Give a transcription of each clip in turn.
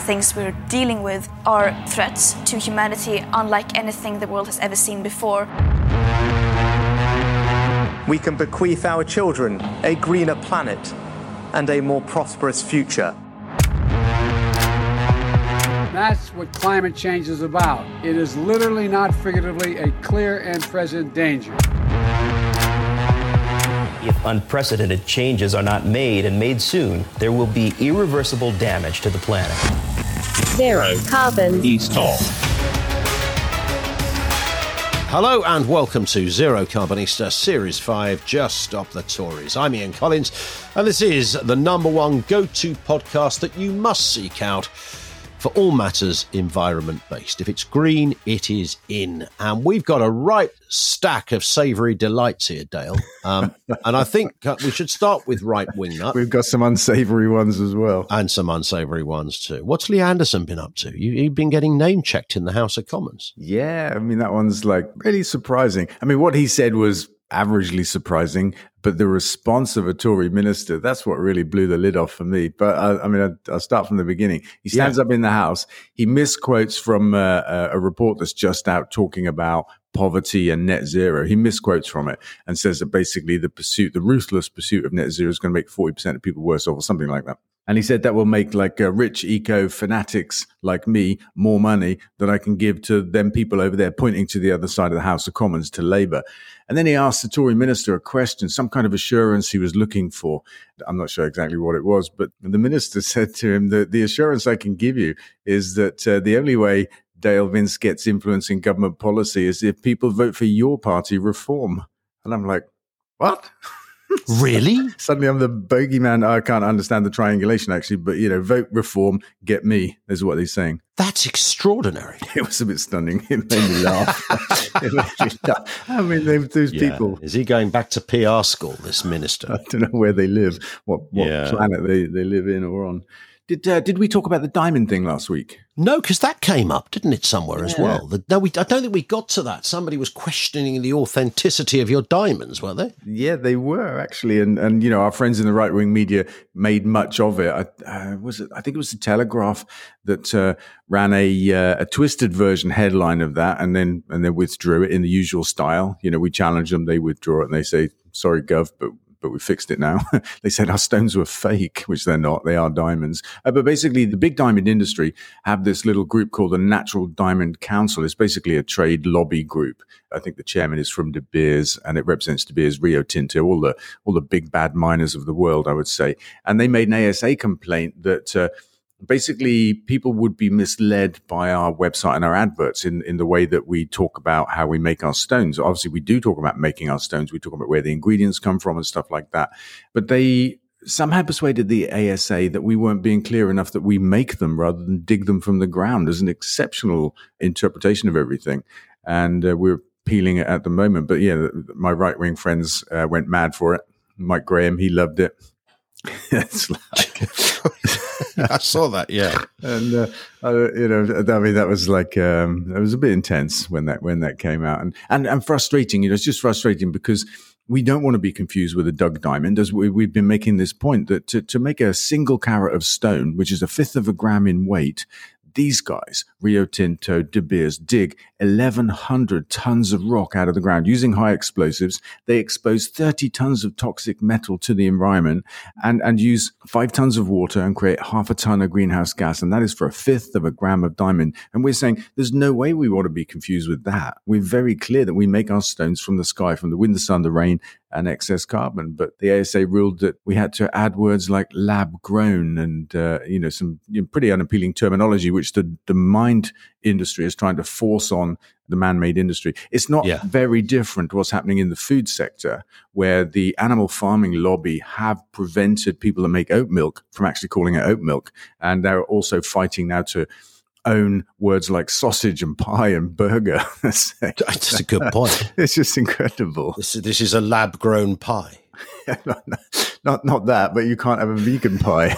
things we're dealing with are threats to humanity unlike anything the world has ever seen before. We can bequeath our children a greener planet and a more prosperous future. That's what climate change is about. It is literally, not figuratively, a clear and present danger. If unprecedented changes are not made and made soon, there will be irreversible damage to the planet. Zero Carbon East Talk. Hello and welcome to Zero Carbonista Series 5, Just Stop the Tories. I'm Ian Collins, and this is the number one go-to podcast that you must seek out for all matters environment-based. If it's green, it is in. And we've got a right stack of savoury delights here, Dale. And I think we should start with Right Wing Nut. We've got some unsavoury ones as well. And some unsavoury ones too. What's Lee Anderson been up to? You've been getting name-checked in the House of Commons. Yeah, I mean, that one's like really surprising. I mean, what he said was averagely surprising, but the response of a Tory minister, that's what really blew the lid off for me. But I'll start from the beginning. He stands up in the House. He misquotes from a report that's just out talking about poverty and net zero. He misquotes from it and says that basically the ruthless pursuit of net zero is going to make 40% of people worse off or something like that. And he said that will make rich eco fanatics like me more money that I can give to them people over there, pointing to the other side of the House of Commons, to Labour. And then he asked the Tory minister a question, some kind of assurance he was looking for. I'm not sure exactly what it was, but the minister said to him that the assurance I can give you is that the only way Dale Vince gets influence in government policy is if people vote for your party, Reform. And I'm like, what? Really? Suddenly I'm the bogeyman. I can't understand the triangulation, actually, but, vote Reform, get me, is what he's saying. That's extraordinary. It was a bit stunning. It made me laugh. I mean, those people. Is he going back to PR school, this minister? I don't know where they live, what planet they live in or on. Did we talk about the diamond thing last week? No, because that came up, didn't it, somewhere as well? I don't think we got to that. Somebody was questioning the authenticity of your diamonds, weren't they? Yeah, they were, actually. And our friends in the right-wing media made much of it. I think it was the Telegraph that ran a twisted version headline of that and then withdrew it in the usual style. We challenge them, they withdraw it, and they say, sorry, Gov, but we fixed it now. They said our stones were fake, which they're not. They are diamonds. But basically, the big diamond industry have this little group called the Natural Diamond Council. It's basically a trade lobby group. I think the chairman is from De Beers, and it represents De Beers, Rio Tinto, all the big bad miners of the world, I would say. And they made an ASA complaint that basically people would be misled by our website and our adverts in the way that we talk about how we make our stones. Obviously, we do talk about making our stones. We talk about where the ingredients come from and stuff like that. But they somehow persuaded the ASA that we weren't being clear enough that we make them rather than dig them from the ground. There's an exceptional interpretation of everything. And we're appealing it at the moment. But yeah, my right-wing friends went mad for it. Mike Graham, he loved it. It's like... I saw that, yeah. And, that was like, it was a bit intense when that came out and frustrating, it's just frustrating because we don't want to be confused with a Doug diamond, as we've been making this point that to make a single carat of stone, which is 1/5 of a gram in weight, these guys, Rio Tinto, De Beers, dig 1,100 tons of rock out of the ground using high explosives. They expose 30 tons of toxic metal to the environment and use 5 tons of water and create 0.5 ton of greenhouse gas. And that is for 1/5 of a gram of diamond. And we're saying there's no way we want to be confused with that. We're very clear that we make our stones from the sky, from the wind, the sun, the rain, and excess carbon. But the ASA ruled that we had to add words like lab grown and, some pretty unappealing terminology, which the mined industry is trying to force on the man-made industry. It's not very different to what's happening in the food sector, where the animal farming lobby have prevented people that make oat milk from actually calling it oat milk. And they're also fighting now to own words like sausage and pie and burger. That's a good point. It's just incredible. This is a lab-grown pie. Not that, but you can't have a vegan pie.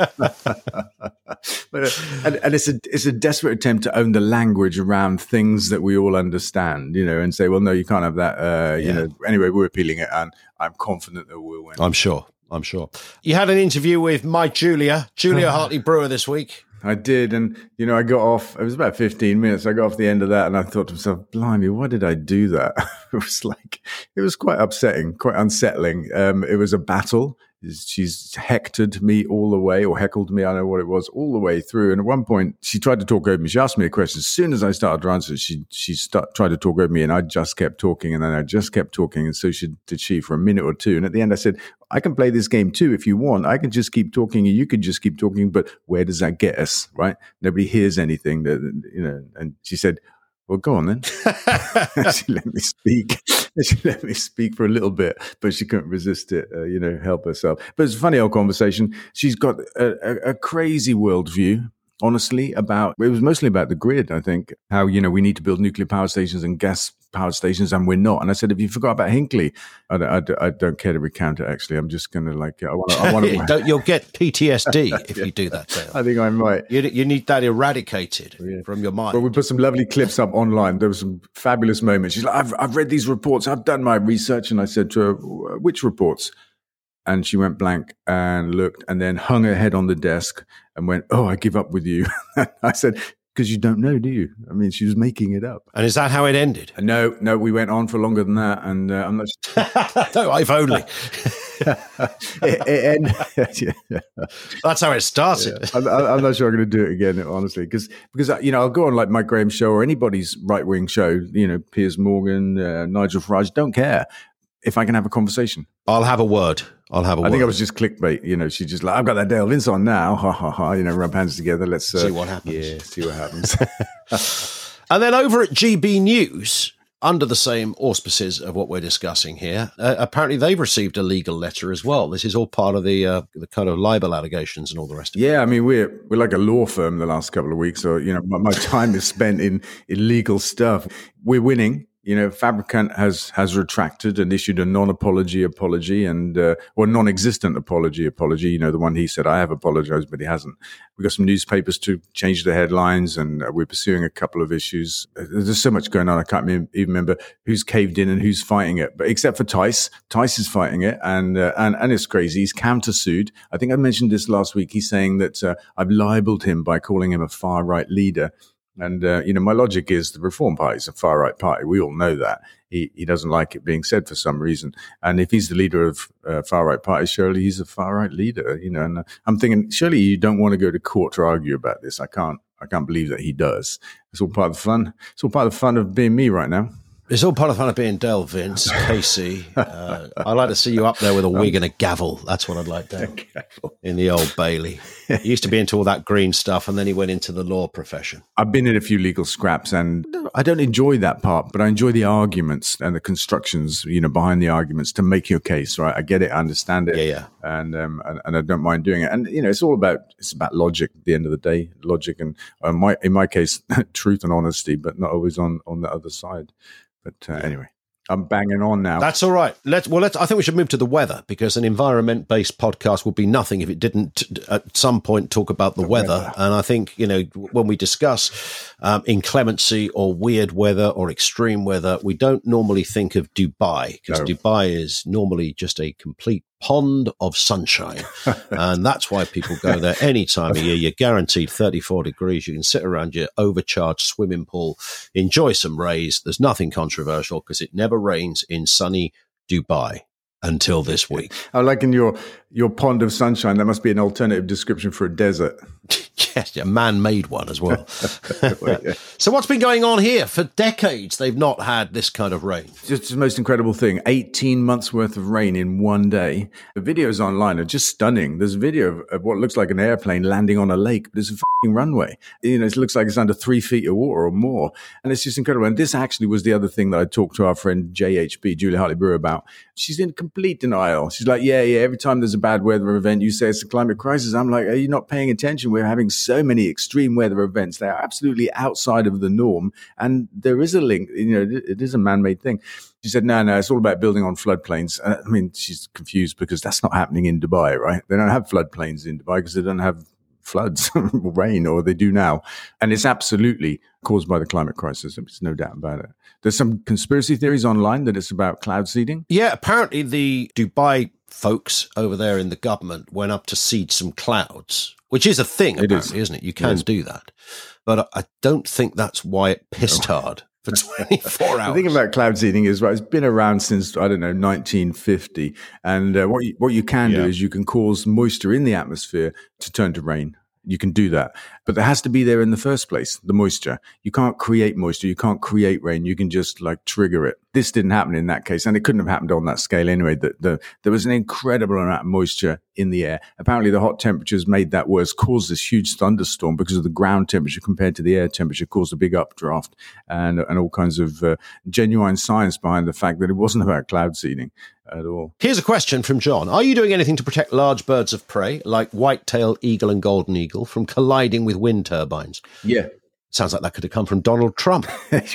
But it's a desperate attempt to own the language around things that we all understand, and say, well, no, you can't have that. Anyway, we're appealing it, and I'm confident that we'll win. I'm sure. You had an interview with Julia Hartley Brewer this week. I did. And, I got off, it was about 15 minutes. I got off the end of that and I thought to myself, blimey, why did I do that? It was quite upsetting, quite unsettling. It was a battle. She's hectored me all the way, or heckled me, I don't know what it was, all the way through. And at one point, she tried to talk over me. She asked me a question. As soon as I started to answer, she tried to talk over me, and I just kept talking, and then I just kept talking. And so did she for a minute or two. And at the end, I said, I can play this game too if you want. I can just keep talking, and you could just keep talking. But where does that get us, right? Nobody hears anything. And she said, well, go on then. She let me speak. She let me speak for a little bit, but she couldn't resist it, help herself. But it's a funny old conversation. She's got a crazy worldview, honestly, it was mostly about the grid, I think, how, we need to build nuclear power stations and gas power stations, and we're not. And I said, if you forgot about Hinkley, I don't care to recount it, actually. I'm just going to I want to. You'll get PTSD if you do that, Dale. I think I might. You need that eradicated from your mind. Well, we put some lovely clips up online. There were some fabulous moments. She's like, I've read these reports. I've done my research. And I said to her, which reports? And she went blank and looked and then hung her head on the desk and went, oh, I give up with you. I said, because you don't know, do you? I mean, she was making it up. And is that how it ended? No, we went on for longer than that. And I'm not no, if only. it ended. Yeah. That's how it started. Yeah. I'm not sure I'm going to do it again, honestly, because I'll go on like Mike Graham's show or anybody's right-wing show, Piers Morgan, Nigel Farage, don't care if I can have a conversation. I'll have a word. I think I was just clickbait. She just like, I've got that Dale Vince on now. Ha, ha, ha. Rub hands together. Let's see what happens. Yeah, see what happens. And then over at GB News, under the same auspices of what we're discussing here, apparently they've received a legal letter as well. This is all part of the kind of libel allegations and all the rest of it. Yeah, I mean, we're like a law firm the last couple of weeks. So, my time is spent in illegal stuff. We're winning. Fabricant has retracted and issued a non-apology apology or non-existent apology. The one he said, I have apologized, but he hasn't. We've got some newspapers to change the headlines, and we're pursuing a couple of issues. There's so much going on. I can't even remember who's caved in and who's fighting it, but except for Tice. Tice is fighting it, and it's crazy. He's countersued. I think I mentioned this last week. He's saying that I've libeled him by calling him a far-right leader. And, my logic is the Reform Party is a far-right party. We all know that. He doesn't like it being said for some reason. And if he's the leader of far-right party, surely he's a far-right leader, and I'm thinking, surely you don't want to go to court to argue about this. I can't believe that he does. It's all part of the fun. It's all part of the fun of being me right now. It's all part of the fun of being Dale Vince, Casey. I'd like to see you up there with a wig and a gavel. That's what I'd like, Dale, in the Old Bailey. He used to be into all that green stuff, and then he went into the law profession. I've been in a few legal scraps, and I don't enjoy that part, but I enjoy the arguments and the constructions, behind the arguments to make your case, right? I get it, I understand it. Yeah. And I don't mind doing it. And, it's all about logic at the end of the day, logic and, in my case, truth and honesty, but not always on the other side. But anyway, I'm banging on now. That's all right. I think we should move to the weather, because an environment-based podcast would be nothing if it didn't at some point talk about the weather. And I think, when we discuss inclemency or weird weather or extreme weather, we don't normally think of Dubai, because Dubai is normally just a complete pond of sunshine. And that's why people go there any time of year. You're guaranteed 34 degrees. You can sit around your overcharged swimming pool, enjoy some rays. There's nothing controversial, because it never rains in sunny Dubai until this week. I like in your pond of sunshine. That must be an alternative description for a desert. Yes, a man-made one as well. So what's been going on here? For decades, they've not had this kind of rain. Just the most incredible thing, 18 months worth of rain in one day. The videos online are just stunning. There's a video of what looks like an airplane landing on a lake. There's a fucking runway. It looks like it's under 3 feet of water or more. And it's just incredible. And this actually was the other thing that I talked to our friend JHB, Julia Hartley-Brewer, about. She's in complete denial. She's like, yeah, every time there's a bad weather event, you say it's a climate crisis. I'm like, are you not paying attention? We're having so many extreme weather events. They are absolutely outside of the norm. And there is a link, it is a man-made thing. She said, no, it's all about building on floodplains. I mean, she's confused because that's not happening in Dubai, right? They don't have floodplains in Dubai because they don't have floods or rain, or they do now. And it's absolutely caused by the climate crisis. There's no doubt about it. There's some conspiracy theories online that it's about cloud seeding. Yeah, apparently the Dubai folks over there in the government went up to seed some clouds, which is a thing, apparently, isn't it? You can do that. But I don't think that's why it pissed hard for 24 hours. The thing about cloud seeding is, right, it's been around since, 1950. And what you can do is you can cause moisture in the atmosphere to turn to rain. You can do that. But there has to be there in the first place, the moisture. You can't create moisture. You can't create rain. You can just trigger it. This didn't happen in that case. And it couldn't have happened on that scale anyway. There was an incredible amount of moisture in the air. Apparently the hot temperatures made that worse, caused this huge thunderstorm because of the ground temperature compared to the air temperature, caused a big updraft and all kinds of genuine science behind the fact that it wasn't about cloud seeding at all. Here's a question from John. Are you doing anything to protect large birds of prey, like white-tailed eagle and golden eagle, from colliding with wind turbines? Yeah. Sounds like that could have come from Donald Trump.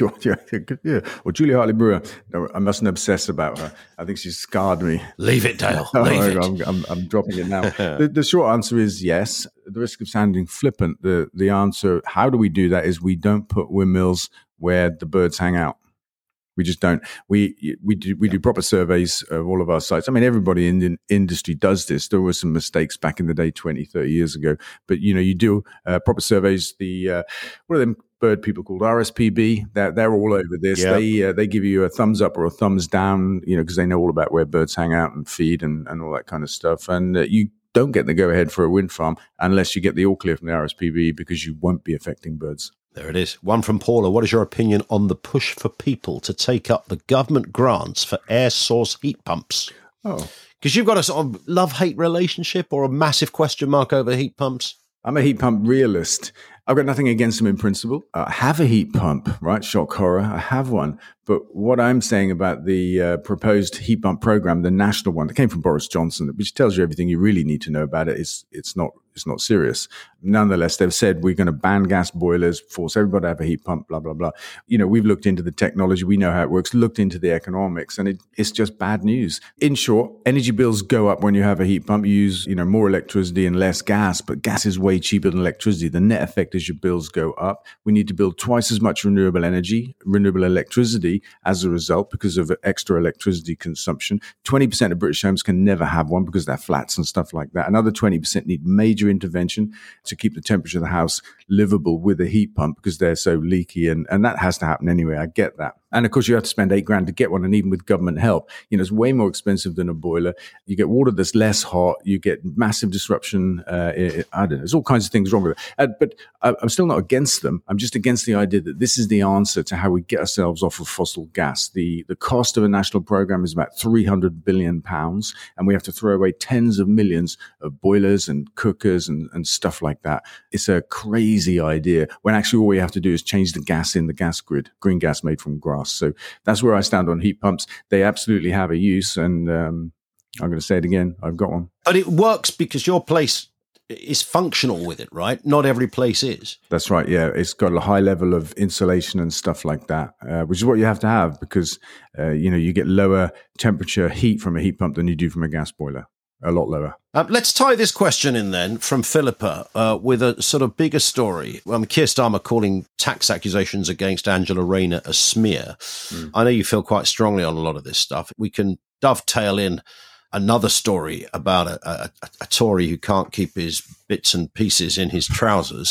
Yeah. Or Julia Hartley-Brewer. No, I mustn't obsess about her. I think she's scarred me. Leave it, Dale. Leave it. I'm dropping it now. The short answer is yes. At the risk of sounding flippant, the answer, how do we do that, is we don't put windmills where the birds hang out. We just don't. We do proper surveys of all of our sites. I mean, everybody in the industry does this. There were some mistakes back in the day, 20, 30 years ago. But, you do proper surveys. What are them bird people called? RSPB. They're all over this. Yep. They give you a thumbs up or a thumbs down, because they know all about where birds hang out and feed and all that kind of stuff. And you don't get the go-ahead for a wind farm unless you get the all clear from the RSPB, because you won't be affecting birds. There it is. One from Paula. What is your opinion on the push for people to take up the government grants for air source heat pumps? Oh. Because you've got a sort of love-hate relationship or a massive question mark over heat pumps. I'm a heat pump realist. I've got nothing against them in principle. I have a heat pump, right? Shock horror. I have one. But what I'm saying about the proposed heat pump program, the national one that came from Boris Johnson, which tells you everything you really need to know about it, it's not serious. Nonetheless, they've said we're going to ban gas boilers, force everybody to have a heat pump, blah, blah, blah. We've looked into the technology. We know how it works, looked into the economics, and it's just bad news. In short, energy bills go up when you have a heat pump. You use, more electricity and less gas, but gas is way cheaper than electricity. The net effect is your bills go up. We need to build twice as much renewable energy, renewable electricity as a result because of extra electricity consumption. 20% of British homes can never have one because they're flats and stuff like that. Another 20% need major intervention to keep the temperature of the house livable with a heat pump because they're so leaky, and that has to happen anyway. I get that. And of course, you have to spend $8,000 to get one, and even with government help, it's way more expensive than a boiler. You get water that's less hot. You get massive disruption. I don't know. There's all kinds of things wrong with it. But I'm still not against them. I'm just against the idea that this is the answer to how we get ourselves off of fossil gas. The cost of a national program is about £300 billion, and we have to throw away tens of millions of boilers and cookers and stuff like that. It's a crazy idea when actually all we have to do is change the gas in the gas grid, green gas made from grass. So that's where I stand on heat pumps. They absolutely have a use, and I'm going to say it again. I've got one. But it works because your place is functional with it, right? Not every place is. That's right, yeah. It's got a high level of insulation and stuff like that, which is what you have to have because, you get lower temperature heat from a heat pump than you do from a gas boiler. A lot lower. Let's tie this question in then from Philippa with a sort of bigger story. Keir Starmer calling tax accusations against Angela Rayner a smear. I know you feel quite strongly on a lot of this stuff. We can dovetail in another story about a Tory who can't keep his bits and pieces in his trousers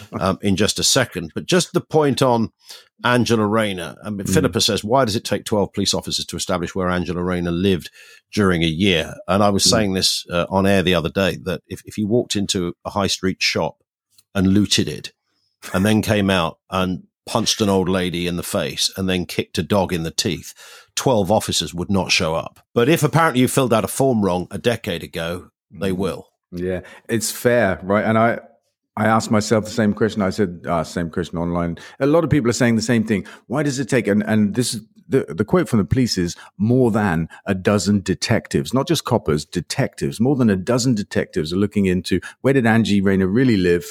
in just a second. But just the point on Angela Rayner. Philippa says, why does it take 12 police officers to establish where Angela Rayner lived during a year? And I was saying this on air the other day, that if you walked into a high street shop and looted it and then came out and punched an old lady in the face and then kicked a dog in the teeth, 12 officers would not show up. But if apparently you filled out a form wrong a decade ago, they will. Yeah, it's fair, right? And I asked myself the same question. I said, same question online. A lot of people are saying the same thing. Why does it take, and this is the quote from the police is, more than a dozen detectives, not just coppers, detectives, more than a dozen detectives are looking into where did Angie Rayner really live,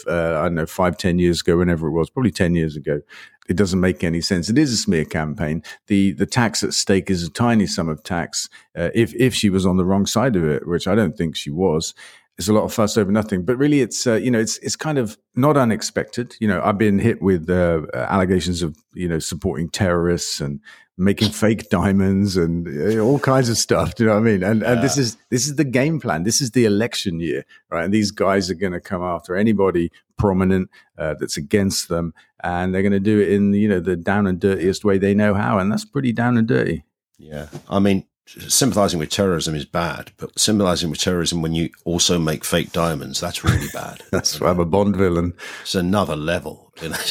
5-10 years ago, whenever it was, probably 10 years ago. It doesn't make any sense. It is a smear campaign. The tax at stake is a tiny sum of tax if she was on the wrong side of it, which I don't think she was. it's a lot of fuss over nothing. But really, it's it's kind of not unexpected. I've been hit with allegations of supporting terrorists and making fake diamonds and all kinds of stuff. Do you know what I mean? And this is the game plan. This is the election year, right? And these guys are going to come after anybody prominent that's against them, and they're going to do it in the down and dirtiest way they know how, and that's pretty down and dirty. Yeah, I mean, sympathizing with terrorism is bad, but sympathizing with terrorism when you also make fake diamonds, that's really bad. That's why I'm a Bond villain. It's another level.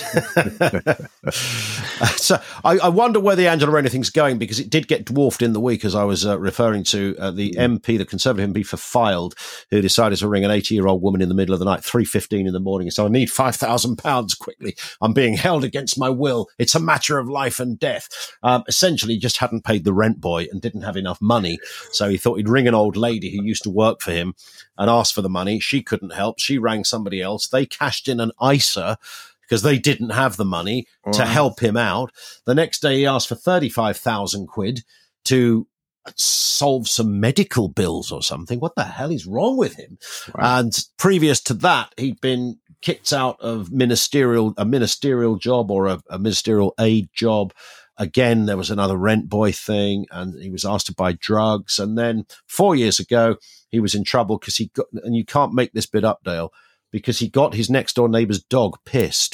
So I wonder where the Angela Rayner thing's going, because it did get dwarfed in the week, as I was referring to the MP, the Conservative MP for Fylde, who decided to ring an 80-year-old woman in the middle of the night, 3:15 in the morning, and so I need £5,000 quickly. I'm being held against my will. It's a matter of life and death. Essentially, just hadn't paid the rent boy and didn't have enough money, so he thought he'd ring an old lady who used to work for him and ask for the money. She couldn't help. She rang somebody else. They cashed in an ISA because they didn't have the money to help him out. The next day, he asked for 35,000 quid to solve some medical bills or something. What the hell is wrong with him? Wow. And previous to that, he'd been kicked out of a ministerial job or a ministerial aid job. Again, there was another rent boy thing, and he was asked to buy drugs. And then 4 years ago, he was in trouble because and you can't make this bit up, Dale, because he got his next door neighbor's dog pissed.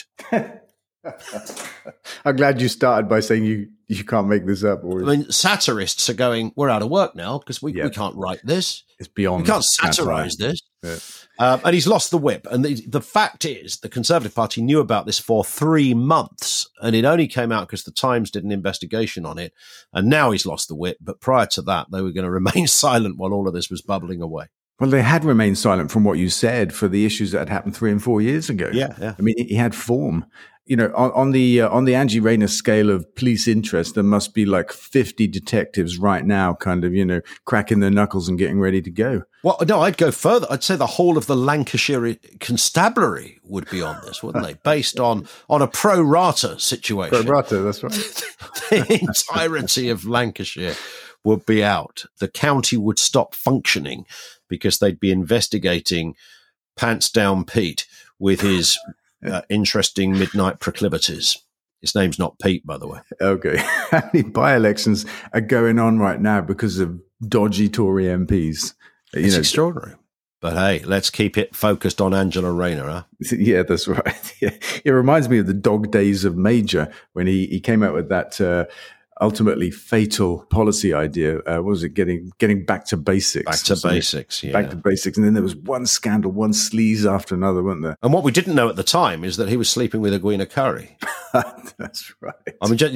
I'm glad you started by saying you can't make this up. I mean, satirists are going, we're out of work now because we can't write this. It's beyond. We can't satirize this. Yeah. And he's lost the whip. And the fact is, the Conservative Party knew about this for 3 months, and it only came out because the Times did an investigation on it. And now he's lost the whip. But prior to that, they were going to remain silent while all of this was bubbling away. Well, they had remained silent from what you said for the issues that had happened 3 and 4 years ago. Yeah. I mean, he had form. On the Angie Rayner scale of police interest, there must be like 50 detectives right now, kind of, cracking their knuckles and getting ready to go. Well, no, I'd go further. I'd say the whole of the Lancashire Constabulary would be on this, wouldn't they? Based on a pro rata situation. Pro rata, that's right. The entirety of Lancashire would be out. The county would stop functioning because they'd be investigating Pants Down Pete with his interesting midnight proclivities. His name's not Pete, by the way. Okay. How many by-elections are going on right now because of dodgy Tory MPs? It's extraordinary. But hey, let's keep it focused on Angela Rayner, huh? Yeah, that's right. Yeah. It reminds me of the dog days of Major when he came out with that ultimately fatal policy idea. What was it? Getting back to basics. Back to basics, yeah. Back to basics. And then there was one scandal, one sleaze after another, wasn't there? And what we didn't know at the time is that he was sleeping with Edwina Curry. That's right. I mean,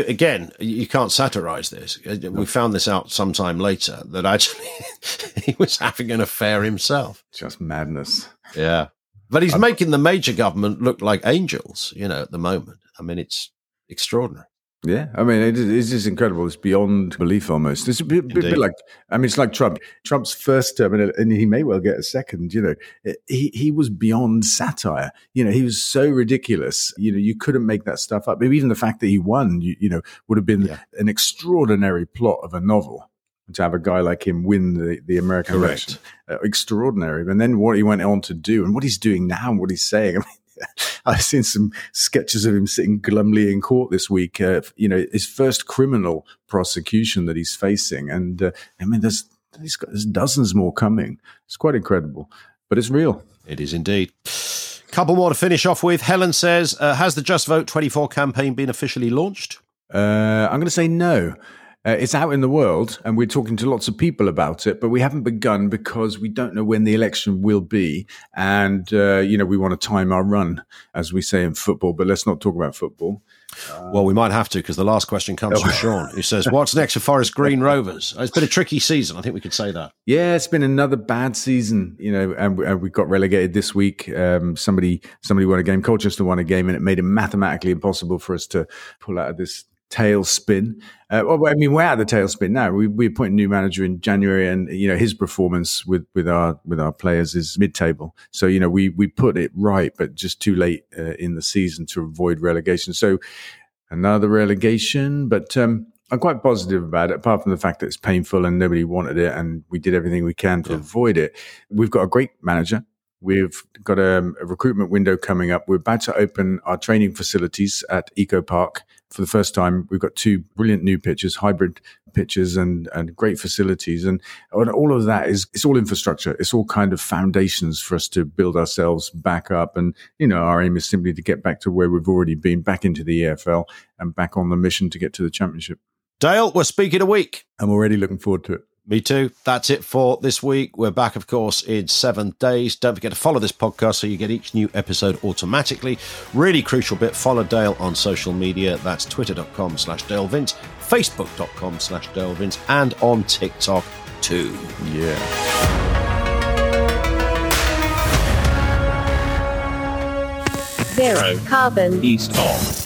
you can't satirize this. We found this out sometime later, that actually he was having an affair himself. Just madness. Yeah. But he's making the Major government look like angels, at the moment. I mean, it's extraordinary. Yeah, I mean, it's just incredible. It's beyond belief almost. It's a bit like, it's like Trump. Trump's first term, and he may well get a second, he was beyond satire. He was so ridiculous. You couldn't make that stuff up. Maybe even the fact that he won, would have been an extraordinary plot of a novel. To have a guy like him win the American election. Extraordinary. And then what he went on to do and what he's doing now and what he's saying. I mean, I've seen some sketches of him sitting glumly in court this week. His first criminal prosecution that he's facing, and there's dozens more coming. It's quite incredible, but it's real. It is indeed. Couple more to finish off with. Helen says, "Has the Just Vote 24 campaign been officially launched?" I'm going to say no. It's out in the world, and we're talking to lots of people about it, but we haven't begun because we don't know when the election will be. And, we want to time our run, as we say in football, but let's not talk about football. Well, we might have to, because the last question comes from Sean, who says, what's next for Forest Green Rovers? It's been a tricky season. I think we could say that. Yeah, it's been another bad season, and we got relegated this week. Somebody won a game. Colchester won a game, and it made it mathematically impossible for us to pull out of this tailspin. We're out of the tailspin now. We appoint a new manager in January, and his performance with our players is mid-table. So we put it right, but just too late in the season to avoid relegation. So another relegation, but I'm quite positive about it, apart from the fact that it's painful and nobody wanted it and we did everything we can to avoid it. We've got a great manager. We've got a recruitment window coming up. We're about to open our training facilities at Eco Park for the first time. We've got 2 brilliant new pitches, hybrid pitches and great facilities. And all of that it's all infrastructure. It's all kind of foundations for us to build ourselves back up. And, our aim is simply to get back to where we've already been, back into the EFL and back on the mission to get to the Championship. Dale, we're speaking a week. I'm already looking forward to it. Me too. That's it for this week. We're back, of course, in 7 days. Don't forget to follow this podcast so you get each new episode automatically. Really crucial bit, follow Dale on social media. That's twitter.com/Dale Vince, facebook.com/Dale Vince, and on TikTok too. Yeah. Zero Carbon East of.